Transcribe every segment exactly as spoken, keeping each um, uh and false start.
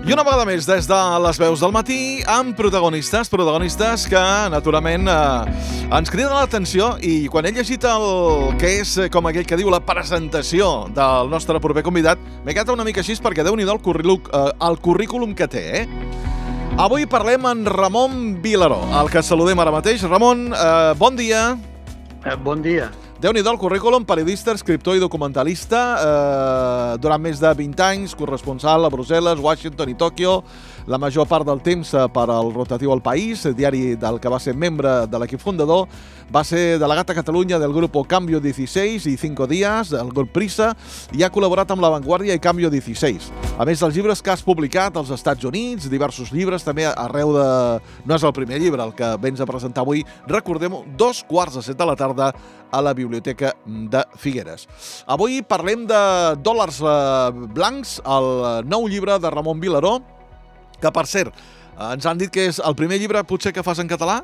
I una vegada més, des de les veus del matí, amb protagonistes, protagonistes que, naturalment, eh, ens criden l'atenció, i quan he llegit el que és, com aquell que diu, la presentació del nostre proper convidat, m'he quedat una mica així perquè Déu-n'hi-do el, currículum, eh, el currículum que té, eh? Avui parlem amb Ramon Vilaró, el que saludem ara mateix. Ramon, eh, bon dia. Eh, bon dia. Déu-n'hi-do el currículum, periodista, escriptor i documentalista, eh, durant més de vint anys, corresponsal a Brussel·les, Washington i Tòquio, la major part del temps per al rotatiu El País, diari del que va ser membre de l'equip fundador, va ser delegat a Catalunya del grup Cambio dieciséis i Cinco Días, del grup Prisa, i ha col·laborat amb La Vanguardia i Cambio dieciséis. A més dels llibres que has publicat als Estats Units, diversos llibres, també arreu de... No és el primer llibre el que vens a presentar avui, recordem-ho, dos quarts de set de la tarda a la Biblioteca de Figueres. Avui parlem de Dòlars blancs, el nou llibre de Ramon Vilaró, que, per cert, ens han dit que és el primer llibre potser que fas en català?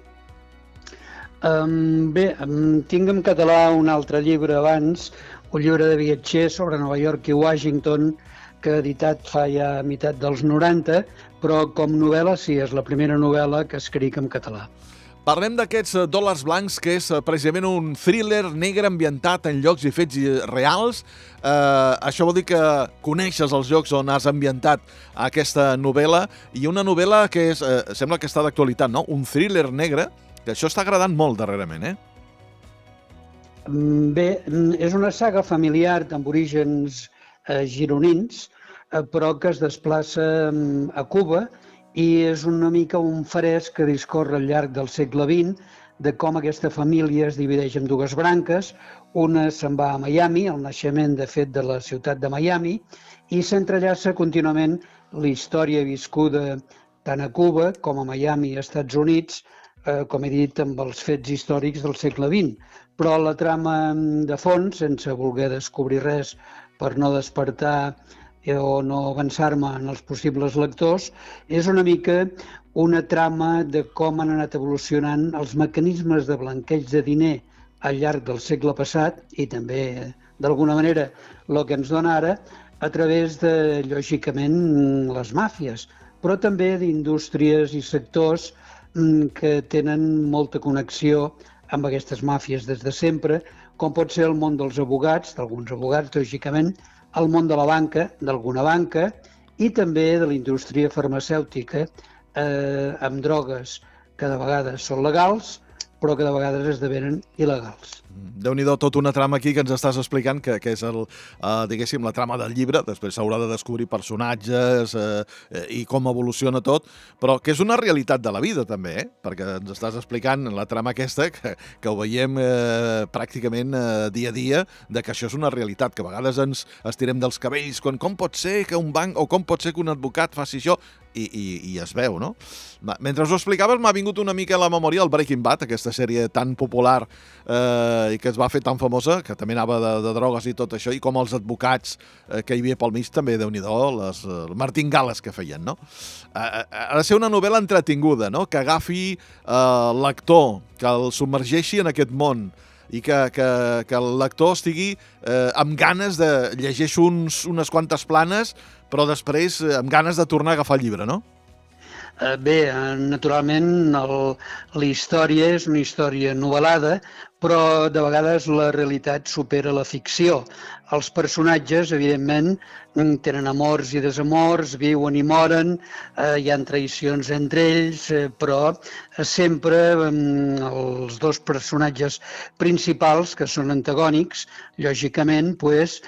Um, bé, um, tinc en català un altre llibre abans, un llibre de viatger sobre Nova York i Washington, que he editat fa ja a meitat dels noranta, però com novel·la sí, és la primera novel·la que escric en català. Parlem d'aquests Dòlars blancs, que és precisament un thriller negre ambientat en llocs i fets reals. Eh, això vol dir que coneixes els llocs on has ambientat aquesta novel·la, i una novel·la que és, eh, sembla que està d'actualitat, no? Un thriller negre, que això està agradant molt darrerament, eh? Bé, és una saga familiar amb orígens eh, gironins, eh, però que es desplaça eh, a Cuba, i és una mica un fresc que discorre al llarg del segle vint de com aquesta família es divideix en dues branques. Una se'n va a Miami, el naixement, de fet, de la ciutat de Miami, i s'entrellaça contínuament la història viscuda tant a Cuba com a Miami, als Estats Units, eh, com he dit, amb els fets històrics del segle vint. Però la trama de fons, sense voler descobrir res per no despertar o no avançar-me en els possibles lectors, és una mica una trama de com han anat evolucionant els mecanismes de blanqueig de diner al llarg del segle passat, i també, d'alguna manera, el que ens dona ara, a través de, lògicament, les màfies, però també d'indústries i sectors que tenen molta connexió amb aquestes màfies des de sempre, com pot ser el món dels abogats, d'alguns abogats, lògicament, el món de la banca, d'alguna banca, i també de la indústria farmacèutica, eh, amb drogues que de vegades són legals, però que de vegades esdevenen il·legals. Déu-n'hi-do, tota una trama aquí que ens estàs explicant, que, que és el, eh, diguéssim, la trama del llibre. Després s'haurà de descobrir personatges eh, i com evoluciona tot, però que és una realitat de la vida també, eh? Perquè ens estàs explicant la trama aquesta, que, que ho veiem eh, pràcticament eh, dia a dia, de que això és una realitat, que a vegades ens estirem dels cabells, quan com pot ser que un banc o com pot ser que un advocat faci això, i, i, i es veu, no? Mentre us ho explicaves, m'ha vingut una mica a la memòria el Breaking Bad, aquesta sèrie tan popular eh, i que es va fer tan famosa, que també anava de, de drogues i tot això, i com els advocats eh, que hi havia pel mig també, Déu-n'hi-do, les eh, martingales que feien, no? Eh, ha de ser una novel·la entretinguda, no? Que agafi eh, l'actor, que el submergeixi en aquest món, i que, que, que el lector estigui eh, amb ganes de llegir uns, unes quantes planes, però després eh, amb ganes de tornar a agafar el llibre, no? Bé, naturalment, el, la història és una història novel·lada, però de vegades la realitat supera la ficció. Els personatges, evidentment, tenen amors i desamors, viuen i moren, eh, hi ha traïcions entre ells, eh, però sempre eh, els dos personatges principals, que són antagònics, lògicament, pues,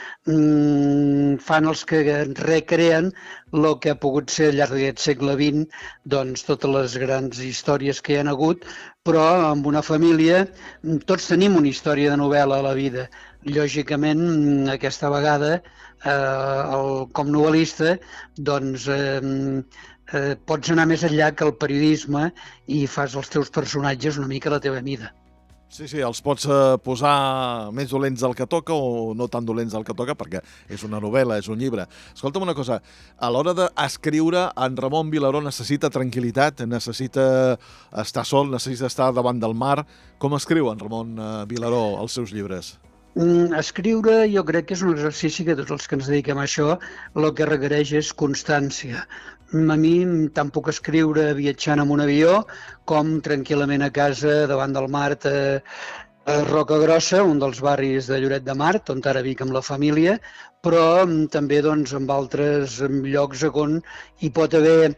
mm, fan els que recreen el que ha pogut ser al llarg d'aquest segle vint, doncs totes les grans històries que hi ha hagut, però amb una família tots tenim una història de novel·la a la vida. Lògicament, aquesta vegada, eh, el, com novel·lista, doncs, eh, eh, pots anar més enllà que el periodisme i fas els teus personatges una mica a la teva mida. Sí, sí, els pots eh, posar més dolents del que toca o no tan dolents del que toca, perquè és una novel·la, és un llibre. Escolta'm una cosa, a l'hora d'escriure, en Ramon Vilaró necessita tranquil·litat, necessita estar sol, necessita estar davant del mar. Com escriu en Ramon eh, Vilaró els seus llibres? Escriure jo crec que és un exercici que tots els que ens dediquem a això el que requereix és constància. A mi tant puc escriure viatjant amb un avió com tranquil·lament a casa davant del mar a, a Roca Grossa, un dels barris de Lloret de Mar, on ara vic amb la família, però també doncs, amb altres llocs on hi pot haver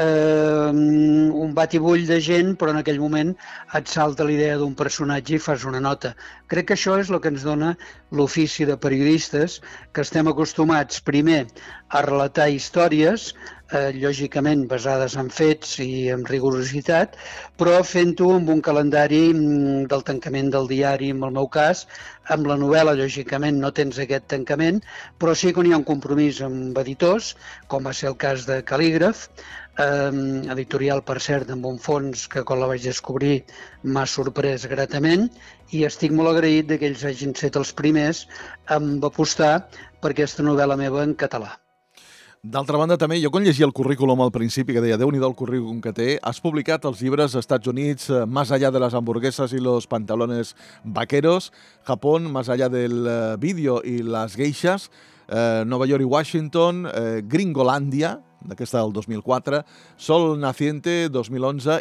eh, un batibull de gent, però en aquell moment et salta la idea d'un personatge i fas una nota. Crec que això és el que ens dona l'ofici de periodistes, que estem acostumats primer a relatar històries, eh, lògicament basades en fets i en rigorositat, però fent-ho amb un calendari del tancament del diari, en el meu cas. Amb la novel·la, lògicament, no tens aquest tancament, però sí que hi ha un compromís amb editors, com va ser el cas de Cal·lígraf, eh, editorial, per cert, amb un fons que quan la vaig descobrir m'ha sorprès gratament, i estic molt agraït que ells hagin set els primers en apostar per aquesta novel·la meva en català. D'altra banda, també, jo quan llegia el currículum al principi, que deia, Déu-n'hi-do el currículum que té, has publicat els llibres Estats Units, Más allá de las hamburguesas y los pantalones vaqueros, Japón, Más allá del vídeo y las geishas, eh, Nova York i Washington, eh, Gringolandia, d'aquesta del dos mil quatre, Sol Naciente, dos mil onze,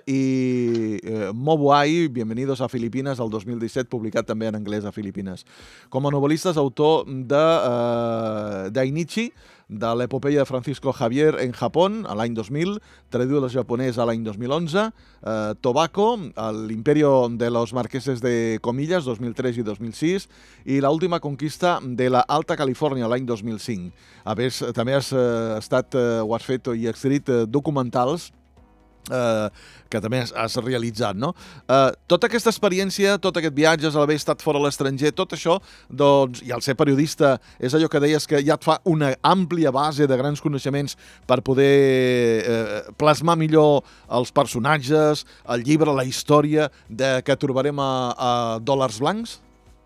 i eh, Mobuai, Bienvenidos a Filipinas, el dos mil disset, publicat també en anglès a Filipines. Com a novel·lista és autor de eh, Dainichi, de l'epopeia de Francisco Javier en Japó, a l'any dos mil, traduïda al japonès a l'any dos mil onze, eh, Tobacco, l'Imperio de los Marqueses de Comillas, dos mil tres i dos mil sis, i l'última conquista de la Alta Califòrnia, l'any dos mil cinc. A més, també has eh, estat, eh, ho has fet i escrit eh, documentals Eh, que també has, has realitzat, no? Eh, tota aquesta experiència, tot aquest viatge, l'haver estat fora a l'estranger, tot això, doncs, i el ser periodista, és allò que deies que ja et fa una àmplia base de grans coneixements per poder eh, plasmar millor els personatges, el llibre, la història de, que trobarem a, a Dòlars Blancs?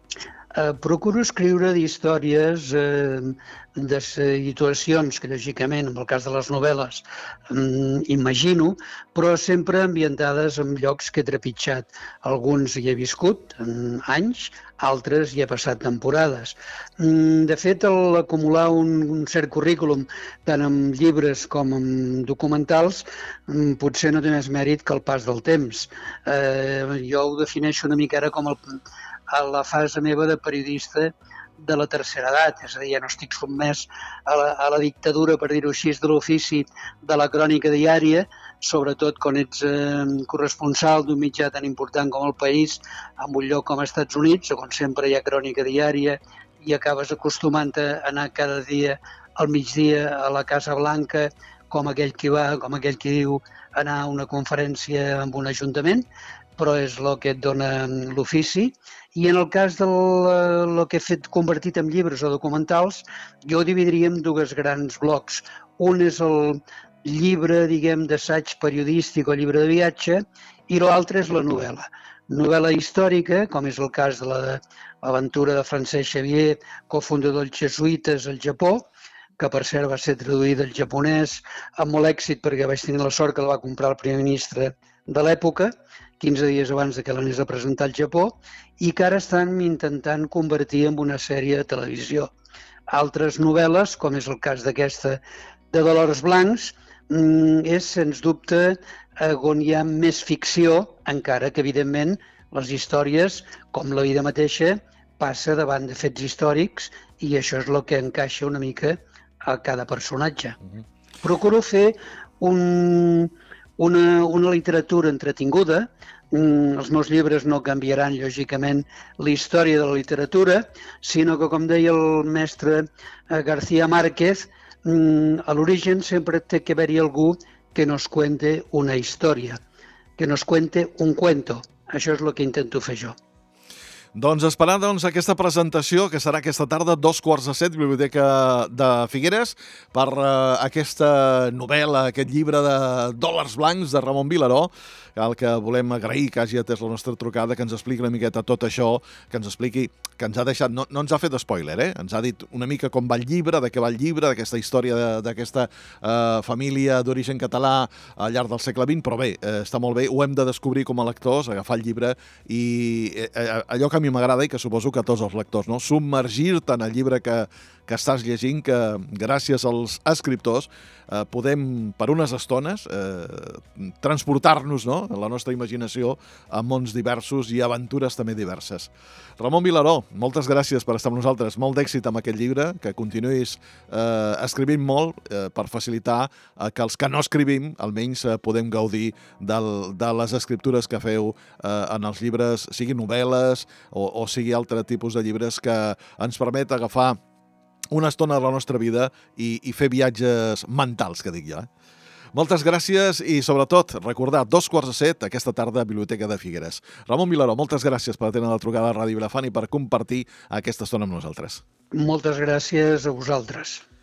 Eh, procuro escriure d'històries, eh, de situacions que, lògicament, en el cas de les novel·les, eh, imagino, però sempre ambientades en llocs que he trepitjat. Alguns hi he viscut en anys, altres hi he passat temporades. De fet, l'acumular un, un cert currículum, tant en llibres com en documentals, potser no té més mèrit que el pas del temps. Eh, jo ho defineixo una mica ara com el, a la fase meva de periodista de la tercera edat, és a dir, ja no estic sotmès a la, a la dictadura, per dir-ho així, de l'ofici de la crònica diària, sobretot quan ets eh, corresponsal d'un mitjà tan important com El País, en un lloc com als Estats Units, on sempre hi ha crònica diària i acabes acostumant a anar cada dia al migdia a la Casa Blanca, com aquell qui va, com aquell qui diu, anar a una conferència amb un ajuntament, però és el que et dona l'ofici. I en el cas del que he fet convertit en llibres o documentals, jo ho dividiria en dues grans blocs. Un és el llibre, diguem, d'assaig periodístic o llibre de viatge, i l'altre és la novel·la. Novel·la històrica, com és el cas de l'aventura de Francesc Xavier, cofundador dels jesuïtes al Japó, que per cert va ser traduïda al japonès amb molt èxit perquè vaig tenir la sort que la va comprar el primer ministre de l'època, quinze dies abans que l'anés a presentar al Japó, i que ara estan intentant convertir en una sèrie de televisió. Altres novel·les, com és el cas d'aquesta de Dòlars Blancs, és, sens dubte, on hi ha més ficció, encara que, evidentment, les històries, com la vida mateixa, passa davant de fets històrics i això és el que encaixa una mica a cada personatge. Procuro fer un... Una, una literatura entretinguda. Els meus llibres no canviaran, lògicament, la història de la literatura, sinó que, com deia el mestre García Márquez, a l'origen sempre té que haver-hi algú que nos cuente una història, que nos cuente un cuento. Això és el que intento fer jo. Doncs esperar doncs, aquesta presentació, que serà aquesta tarda, dos quarts de set, Biblioteca de Figueres, per uh, aquesta novel·la, aquest llibre de Dòlars Blancs de Ramon Vilaró, el que volem agrair que hagi atès la nostra trucada, que ens expliqui una miqueta tot això, que ens expliqui, que ens ha deixat, no, no ens ha fet spoiler, eh? Ens ha dit una mica com va el llibre, de què va el llibre, d'aquesta història d'aquesta uh, família d'origen català al llarg del segle vint, però bé, eh, està molt bé, ho hem de descobrir com a lectors, agafar el llibre i eh, allò que a mi m'agrada i que suposo que a tots els lectors, no? Submergir-te en el llibre que, que estàs llegint, que gràcies als escriptors eh, podem, per unes estones, eh, transportar-nos, no?, en la nostra imaginació a mons diversos i aventures també diverses. Ramon Vilaró, moltes gràcies per estar amb nosaltres. Molt d'èxit amb aquest llibre, que continuïs eh, escrivint molt eh, per facilitar eh, que els que no escrivim almenys eh, podem gaudir del, de les escriptures que feu eh, en els llibres, sigui novel·les o, o sigui altre tipus de llibres que ens permet agafar una estona de la nostra vida i, i fer viatges mentals, que dic jo. Eh? Moltes gràcies i, sobretot, recordar, dos quarts de set aquesta tarda a Biblioteca de Figueres. Ramon Vilaró, moltes gràcies per atendre la trucada a Ràdio Vilafant i per compartir aquesta estona amb nosaltres. Moltes gràcies a vosaltres.